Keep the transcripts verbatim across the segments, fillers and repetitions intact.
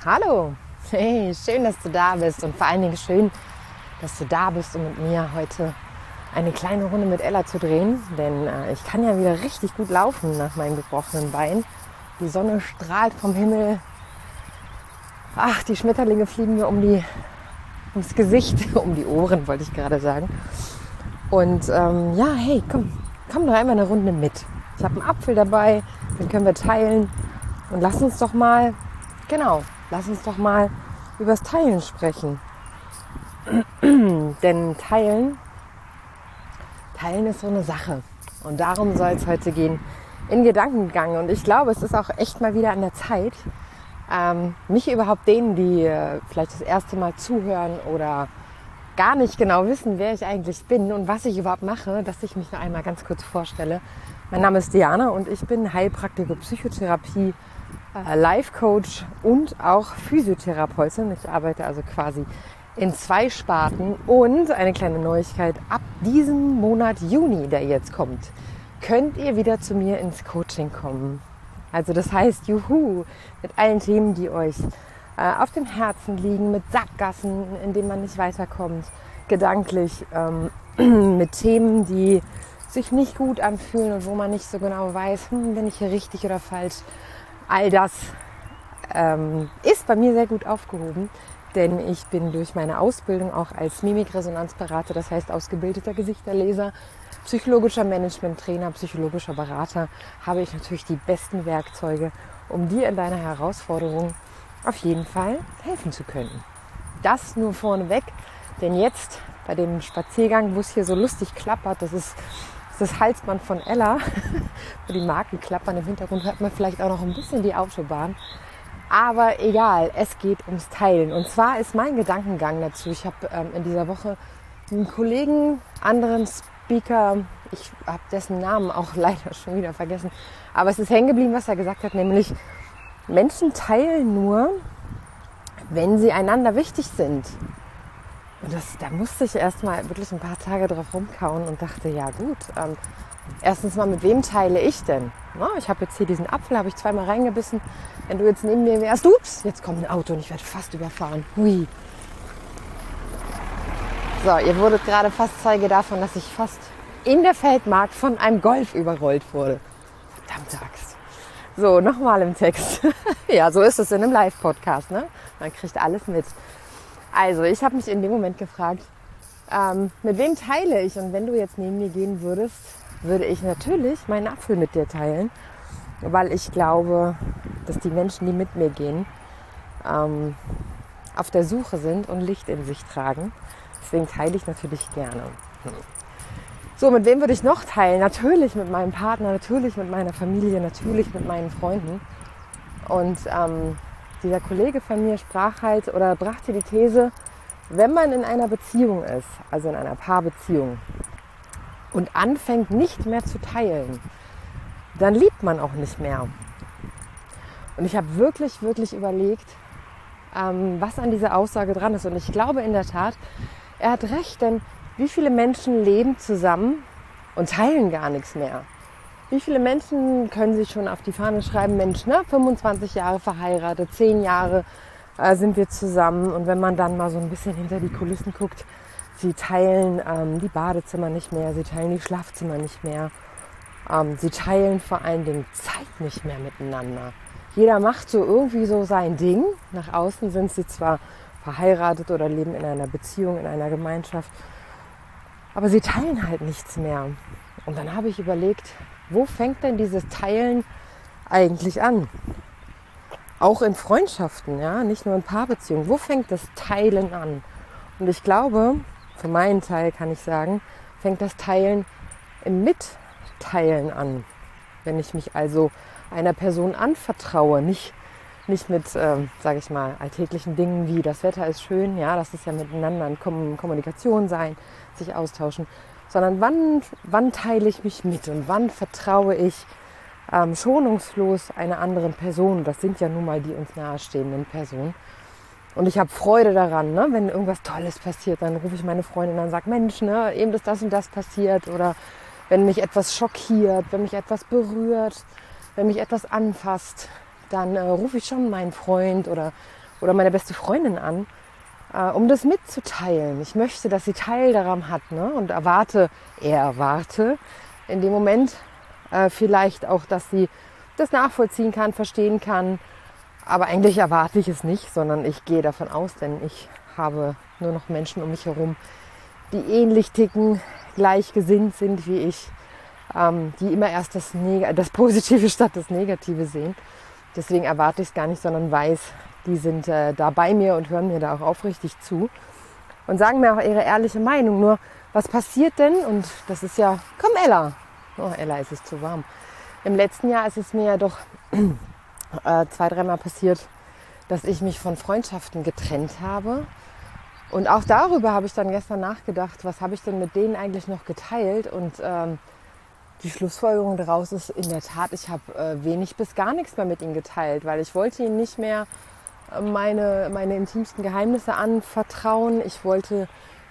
Hallo, hey, schön, dass du da bist und vor allen Dingen schön, dass du da bist, um mit mir heute eine kleine Runde mit Ella zu drehen, denn äh, ich kann ja wieder richtig gut laufen nach meinem gebrochenen Bein. Die Sonne strahlt vom Himmel, ach, die Schmetterlinge fliegen mir um die, ums Gesicht, um die Ohren, wollte ich gerade sagen. Und ähm, ja, hey, komm, komm doch einmal eine Runde mit. Ich habe einen Apfel dabei, den können wir teilen und lass uns doch mal, genau, lass uns doch mal übers Teilen sprechen. Denn Teilen, Teilen ist so eine Sache. Und darum soll es heute gehen in Gedankengang. Und ich glaube, es ist auch echt mal wieder an der Zeit, ähm, mich überhaupt denen, die äh, vielleicht das erste Mal zuhören oder gar nicht genau wissen, wer ich eigentlich bin und was ich überhaupt mache, dass ich mich noch einmal ganz kurz vorstelle. Mein Name ist Diana und ich bin Heilpraktiker Psychotherapie, äh, Life Coach und auch Physiotherapeutin. Ich arbeite also quasi in zwei Sparten und eine kleine Neuigkeit, ab diesem Monat Juni, der jetzt kommt, könnt ihr wieder zu mir ins Coaching kommen. Also das heißt, juhu, mit allen Themen, die euch äh, auf dem Herzen liegen, mit Sackgassen, in denen man nicht weiterkommt, gedanklich, ähm, mit Themen, die sich nicht gut anfühlen und wo man nicht so genau weiß, hm, bin ich hier richtig oder falsch. All das ähm, ist bei mir sehr gut aufgehoben. Denn ich bin durch meine Ausbildung auch als Mimikresonanzberater, das heißt ausgebildeter Gesichterleser, psychologischer Managementtrainer, psychologischer Berater, habe ich natürlich die besten Werkzeuge, um dir in deiner Herausforderung auf jeden Fall helfen zu können. Das nur vorneweg, denn jetzt bei dem Spaziergang, wo es hier so lustig klappert, das ist das Halsband von Ella, wo die Marken klappern, im Hintergrund hört man vielleicht auch noch ein bisschen die Autobahn. Aber egal, es geht ums Teilen. Und zwar ist mein Gedankengang dazu, ich habe ähm, in dieser Woche einen Kollegen, anderen Speaker, ich habe dessen Namen auch leider schon wieder vergessen, aber es ist hängen geblieben, was er gesagt hat, nämlich Menschen teilen nur, wenn sie einander wichtig sind. Und das, da musste ich erst mal wirklich ein paar Tage drauf rumkauen und dachte, ja gut, ähm, erstens mal, mit wem teile ich denn? Na, ich habe jetzt hier diesen Apfel, habe ich zweimal reingebissen. Wenn du jetzt neben mir wärst, ups, jetzt kommt ein Auto und ich werde fast überfahren. Hui. So, ihr wurdet gerade fast Zeuge davon, dass ich fast in der Feldmark von einem Golf überrollt wurde. Verdammte Axt. So, nochmal im Text. Ja, so ist es in einem Live-Podcast, ne? Man kriegt alles mit. Also, ich habe mich in dem Moment gefragt, ähm, mit wem teile ich? Und wenn du jetzt neben mir gehen würdest, würde ich natürlich meinen Apfel mit dir teilen, weil ich glaube, dass die Menschen, die mit mir gehen, ähm, auf der Suche sind und Licht in sich tragen. Deswegen teile ich natürlich gerne. So, mit wem würde ich noch teilen? Natürlich mit meinem Partner, natürlich mit meiner Familie, natürlich mit meinen Freunden. Und ähm, dieser Kollege von mir sprach halt oder brachte die These, wenn man in einer Beziehung ist, also in einer Paarbeziehung, und anfängt nicht mehr zu teilen, dann liebt man auch nicht mehr. Und ich habe wirklich, wirklich überlegt, ähm, was an dieser Aussage dran ist. Und ich glaube in der Tat, er hat recht, denn wie viele Menschen leben zusammen und teilen gar nichts mehr? Wie viele Menschen können sich schon auf die Fahne schreiben, Mensch, ne, fünfundzwanzig Jahre verheiratet, zehn Jahre äh, sind wir zusammen. Und wenn man dann mal so ein bisschen hinter die Kulissen guckt, sie teilen ähm, die Badezimmer nicht mehr, sie teilen die Schlafzimmer nicht mehr. Ähm, sie teilen vor allen Dingen Zeit nicht mehr miteinander. Jeder macht so irgendwie so sein Ding. Nach außen sind sie zwar verheiratet oder leben in einer Beziehung, in einer Gemeinschaft, aber sie teilen halt nichts mehr. Und dann habe ich überlegt, wo fängt denn dieses Teilen eigentlich an? Auch in Freundschaften, ja, nicht nur in Paarbeziehungen. Wo fängt das Teilen an? Und ich glaube, für meinen Teil kann ich sagen, fängt das Teilen im Mitteilen an. Wenn ich mich also einer Person anvertraue, nicht, nicht mit, äh, sage ich mal, alltäglichen Dingen wie das Wetter ist schön, ja, das ist ja miteinander in Kommunikation sein, sich austauschen, sondern wann, wann teile ich mich mit und wann vertraue ich ähm, schonungslos einer anderen Person. Das sind ja nun mal die uns nahestehenden Personen. Und ich habe Freude daran, ne? Wenn irgendwas Tolles passiert, dann rufe ich meine Freundin an und sage, Mensch, ne, eben ist das und das passiert. Oder wenn mich etwas schockiert, wenn mich etwas berührt, wenn mich etwas anfasst, dann äh, rufe ich schon meinen Freund oder oder meine beste Freundin an, äh, um das mitzuteilen. Ich möchte, dass sie Teil daran hat, ne? Und erwarte, er erwarte in dem Moment äh, vielleicht auch, dass sie das nachvollziehen kann, verstehen kann. Aber eigentlich erwarte ich es nicht, sondern ich gehe davon aus, denn ich habe nur noch Menschen um mich herum, die ähnlich ticken, gleichgesinnt sind wie ich, ähm, die immer erst das, Neg- das Positive statt das Negative sehen. Deswegen erwarte ich es gar nicht, sondern weiß, die sind äh, da bei mir und hören mir da auch aufrichtig zu und sagen mir auch ihre ehrliche Meinung. Nur, was passiert denn? Und das ist ja, komm Ella. Oh, Ella, es ist zu warm. Im letzten Jahr ist es mir ja doch äh, zwei, dreimal passiert, dass ich mich von Freundschaften getrennt habe. Und auch darüber habe ich dann gestern nachgedacht, was habe ich denn mit denen eigentlich noch geteilt? Und ähm, die Schlussfolgerung daraus ist in der Tat, ich habe äh, wenig bis gar nichts mehr mit ihnen geteilt, weil ich wollte ihnen nicht mehr äh, meine, meine intimsten Geheimnisse anvertrauen. Ich wollte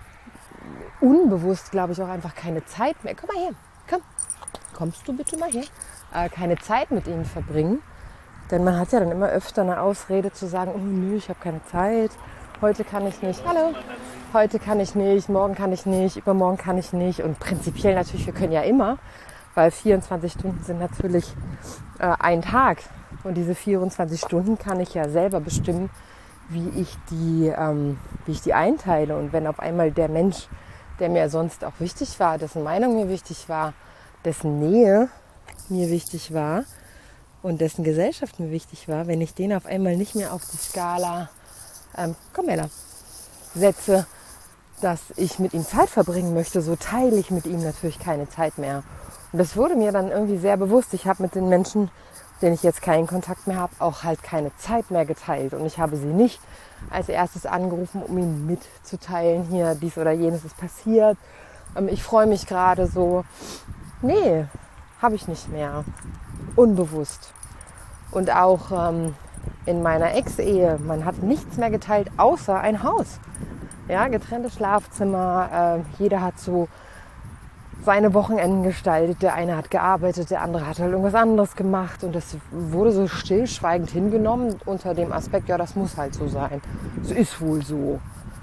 unbewusst, glaube ich, auch einfach keine Zeit mehr. Komm mal her, komm, kommst du bitte mal her? Äh, keine Zeit mit ihnen verbringen. Denn man hat ja dann immer öfter eine Ausrede zu sagen, oh nö, ich habe keine Zeit, heute kann ich nicht, hallo, heute kann ich nicht, morgen kann ich nicht, übermorgen kann ich nicht. Und prinzipiell natürlich, wir können ja immer, weil vierundzwanzig Stunden sind natürlich äh, ein Tag. Und diese vierundzwanzig Stunden kann ich ja selber bestimmen, wie ich die, ähm, wie ich die einteile. Und wenn auf einmal der Mensch, der mir sonst auch wichtig war, dessen Meinung mir wichtig war, dessen Nähe mir wichtig war, und dessen Gesellschaft mir wichtig war, wenn ich den auf einmal nicht mehr auf die Skala ähm, komm Ella, setze, dass ich mit ihm Zeit verbringen möchte, so teile ich mit ihm natürlich keine Zeit mehr. Und das wurde mir dann irgendwie sehr bewusst. Ich habe mit den Menschen, denen ich jetzt keinen Kontakt mehr habe, auch halt keine Zeit mehr geteilt. Und ich habe sie nicht als erstes angerufen, um ihnen mitzuteilen, hier dies oder jenes ist passiert. Ähm, ich freue mich gerade so. Nee, habe ich nicht mehr. Unbewusst. Und auch ähm, in meiner Ex-Ehe, man hat nichts mehr geteilt, außer ein Haus. Ja, getrennte Schlafzimmer, äh, jeder hat so seine Wochenenden gestaltet. Der eine hat gearbeitet, der andere hat halt irgendwas anderes gemacht. Und das wurde so stillschweigend hingenommen unter dem Aspekt, ja, das muss halt so sein. Es ist wohl so.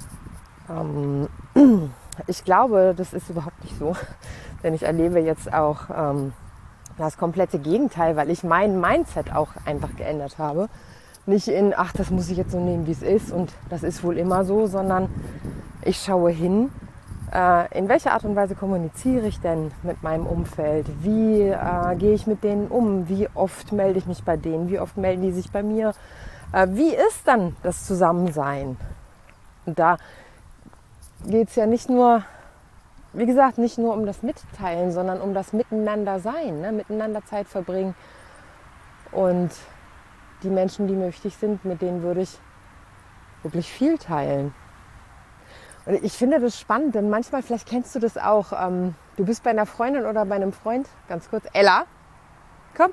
Ähm, ich glaube, das ist überhaupt nicht so. Denn ich erlebe jetzt auch ähm, das komplette Gegenteil, weil ich mein Mindset auch einfach geändert habe. Nicht in, ach, das muss ich jetzt so nehmen, wie es ist und das ist wohl immer so, sondern ich schaue hin, äh, in welcher Art und Weise kommuniziere ich denn mit meinem Umfeld? Wie äh, gehe ich mit denen um? Wie oft melde ich mich bei denen? Wie oft melden die sich bei mir? Äh, wie ist dann das Zusammensein? Und da geht es ja nicht nur, wie gesagt, nicht nur um das Mitteilen, sondern um das Miteinander-Sein, ne? Miteinander Zeit verbringen. Und die Menschen, die mir wichtig sind, mit denen würde ich wirklich viel teilen. Und ich finde das spannend, denn manchmal, vielleicht kennst du das auch, ähm, du bist bei einer Freundin oder bei einem Freund, ganz kurz, Ella, komm,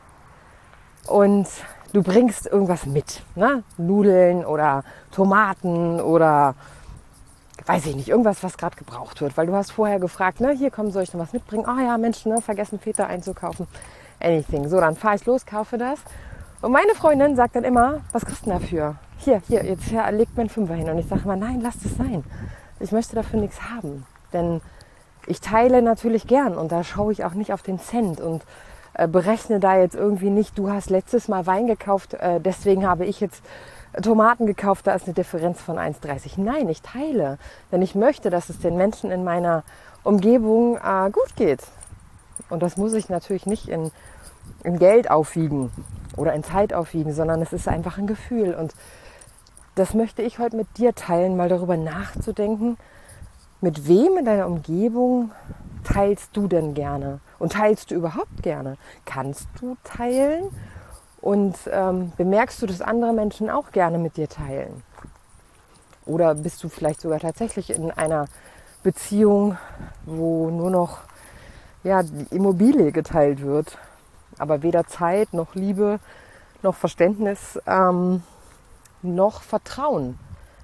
und du bringst irgendwas mit, ne? Nudeln oder Tomaten oder weiß ich nicht, irgendwas, was gerade gebraucht wird, weil du hast vorher gefragt, ne, hier komm, soll ich noch was mitbringen? Ah ja, Mensch, ne, vergessen Feta einzukaufen, anything. So, dann fahre ich los, kaufe das. Und meine Freundin sagt dann immer, was kriegst du denn dafür? Hier, hier, jetzt hier, legt mir einen Fünfer hin. Und ich sage immer, nein, lass das sein. Ich möchte dafür nichts haben. Denn ich teile natürlich gern und da schaue ich auch nicht auf den Cent und äh, berechne da jetzt irgendwie nicht, du hast letztes Mal Wein gekauft, äh, deswegen habe ich jetzt Tomaten gekauft, da ist eine Differenz von eins dreißig. Nein, ich teile, denn ich möchte, dass es den Menschen in meiner Umgebung äh, gut geht. Und das muss ich natürlich nicht in, in Geld aufwiegen oder in Zeit aufwiegen, sondern es ist einfach ein Gefühl. Und das möchte ich heute mit dir teilen, mal darüber nachzudenken, mit wem in deiner Umgebung teilst du denn gerne? Und teilst du überhaupt gerne? Kannst du teilen? Und ähm, bemerkst du, dass andere Menschen auch gerne mit dir teilen? Oder bist du vielleicht sogar tatsächlich in einer Beziehung, wo nur noch ja, die Immobilie geteilt wird, aber weder Zeit noch Liebe noch Verständnis ähm, noch Vertrauen?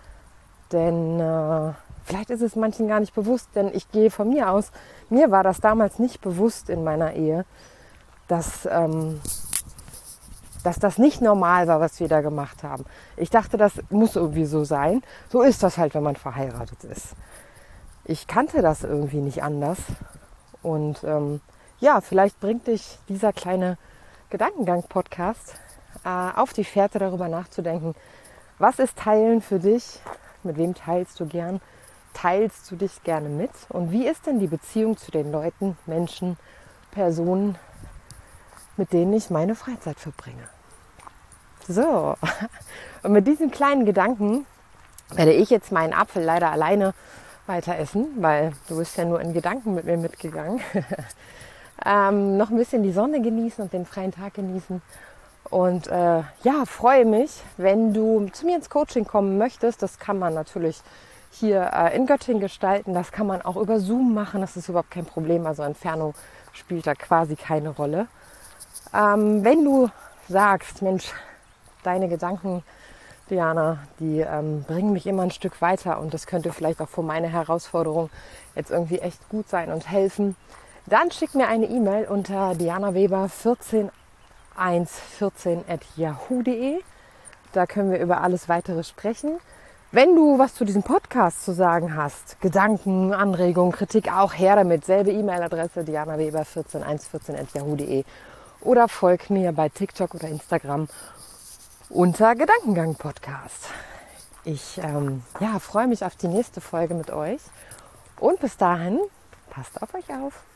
Denn äh, vielleicht ist es manchen gar nicht bewusst, denn ich gehe von mir aus, mir war das damals nicht bewusst in meiner Ehe, dass ähm, dass das nicht normal war, was wir da gemacht haben. Ich dachte, das muss irgendwie so sein. So ist das halt, wenn man verheiratet ist. Ich kannte das irgendwie nicht anders. Und ähm, ja, vielleicht bringt dich dieser kleine Gedankengang-Podcast äh, auf die Fährte, darüber nachzudenken, was ist Teilen für dich? Mit wem teilst du gern? Teilst du dich gerne mit? Und wie ist denn die Beziehung zu den Leuten, Menschen, Personen, mit denen ich meine Freizeit verbringe? So, und mit diesen kleinen Gedanken werde ich jetzt meinen Apfel leider alleine weiter essen, weil du bist ja nur in Gedanken mit mir mitgegangen. ähm, noch ein bisschen die Sonne genießen und den freien Tag genießen. Und äh, ja, freue mich, wenn du zu mir ins Coaching kommen möchtest. Das kann man natürlich hier äh, in Göttingen gestalten. Das kann man auch über Zoom machen. Das ist überhaupt kein Problem. Also Entfernung spielt da quasi keine Rolle. Ähm, wenn du sagst, Mensch, deine Gedanken, Diana, die ähm, bringen mich immer ein Stück weiter und das könnte vielleicht auch für meine Herausforderung jetzt irgendwie echt gut sein und helfen, dann schick mir eine E-Mail unter dianaweber vierzehn hundertvierzehn at yahoo punkt de. Da können wir über alles Weitere sprechen. Wenn du was zu diesem Podcast zu sagen hast, Gedanken, Anregungen, Kritik, auch her damit. Selbe E-Mail-Adresse, dianaweber vierzehn hundertvierzehn at yahoo punkt de. Oder folg mir bei TikTok oder Instagram unter Gedankengang Podcast. Ich ähm, ja, freue mich auf die nächste Folge mit euch. Und bis dahin, passt auf euch auf.